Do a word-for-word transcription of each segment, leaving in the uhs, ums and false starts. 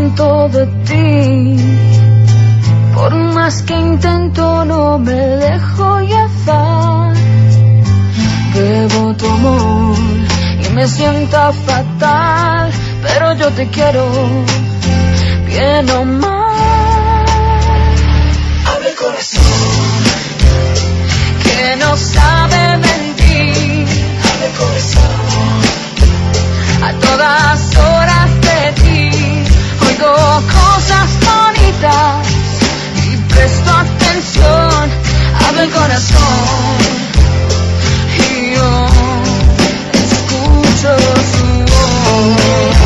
tanto de ti. Por más que intento no me dejo llevar. Bebo tu amor y me sienta fatal, pero yo te quiero bien o mal. Abre el corazón que no sabe mentir. Abre el corazón a todas horas de ti. Oigo cosas bonitas y presto atención. Abre el corazón y yo escucho su voz.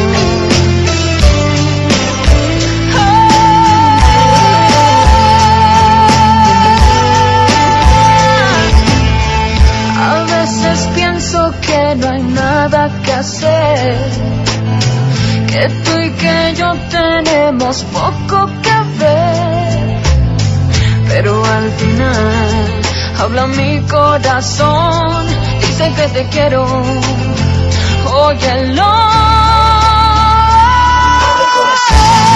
A veces pienso que no hay nada que hacer, que tú y que yo tenemos poco que ver, pero al final habla mi corazón, dice que te quiero, óyelo. Abre el corazón